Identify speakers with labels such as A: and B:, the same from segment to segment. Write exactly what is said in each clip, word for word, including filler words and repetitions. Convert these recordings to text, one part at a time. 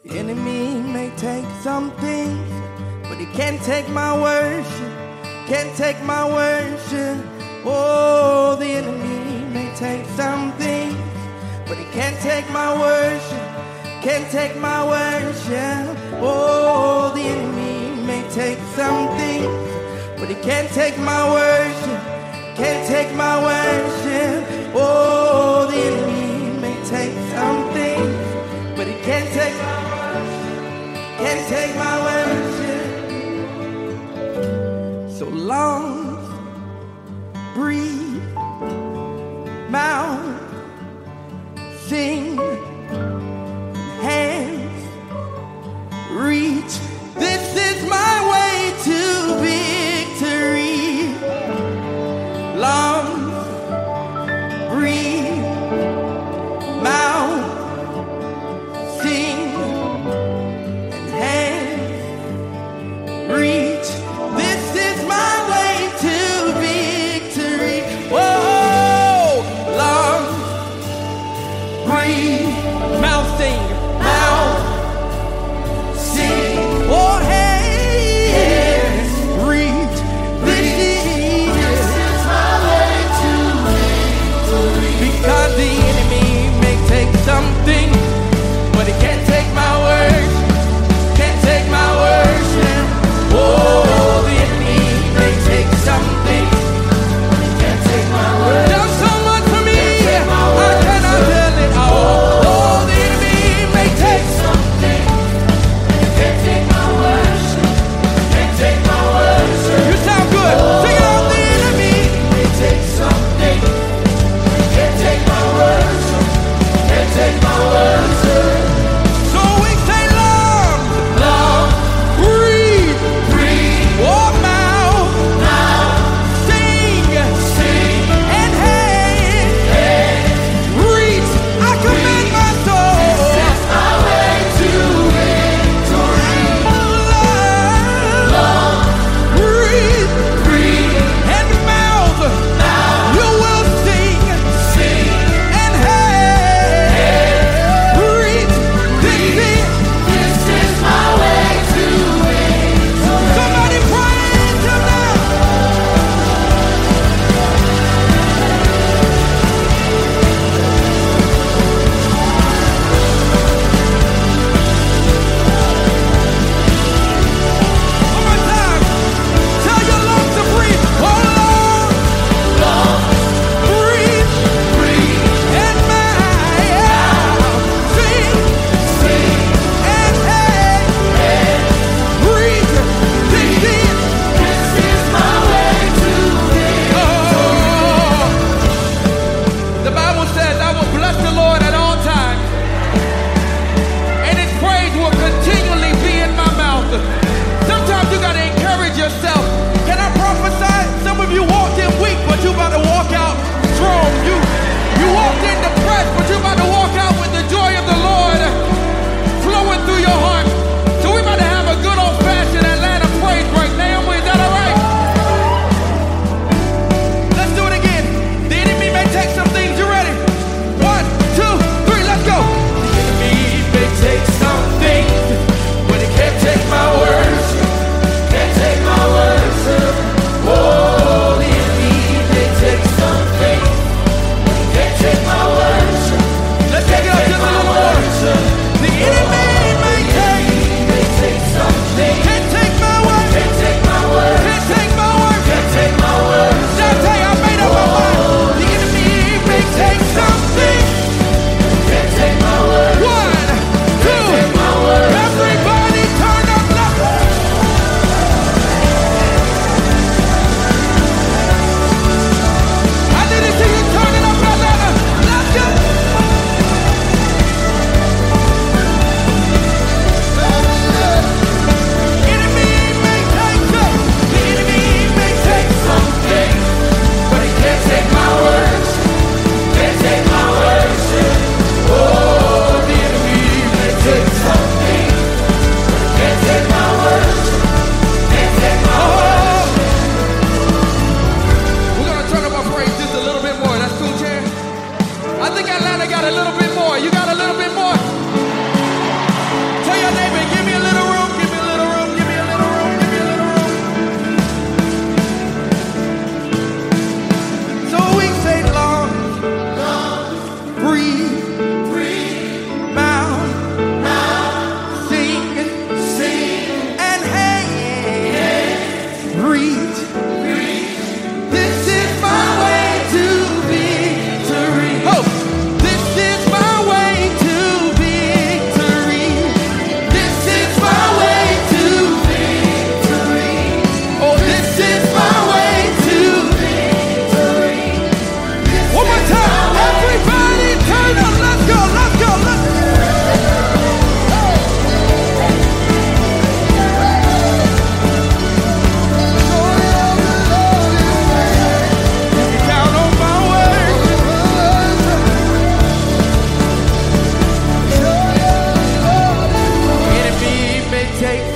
A: The enemy may take some things, but he can't take my worship, can't take my worship. Oh, the enemy may take some things, but he can't take my worship, can't take my worship. Oh, the enemy may take some things, but he can't take my worship, can't take my worship. Oh, the enemy may take some things, but he can't take my worship, can't take my worship. So lungs, breathe, mouth, sing, hands, reach. This is my way to victory. Lungs, breathe, mouth, sing, and hands, reach. This is my way to victory. Whoa! Lungs, breathe, mouth, sing, mouth, sing. Whoa!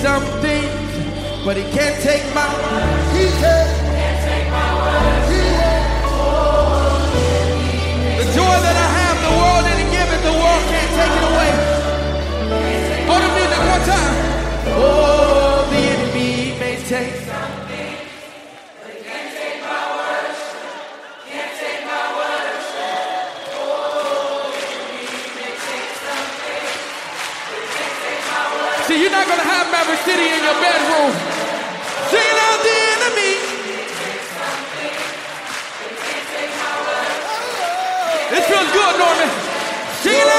A: some things, but he can't take my, he can't, can't take my worship. The joy that I have, the world didn't give it, the world can't take it away. Hold the music one time. Oh, the enemy may take something, but he can't take my worship. Can't take my worship. Oh, the enemy may take something, but he can't take my worship. See, you're not gonna have Maverick City in your bedroom. Singing out the enemy. This feels good, Norman. Sing it out.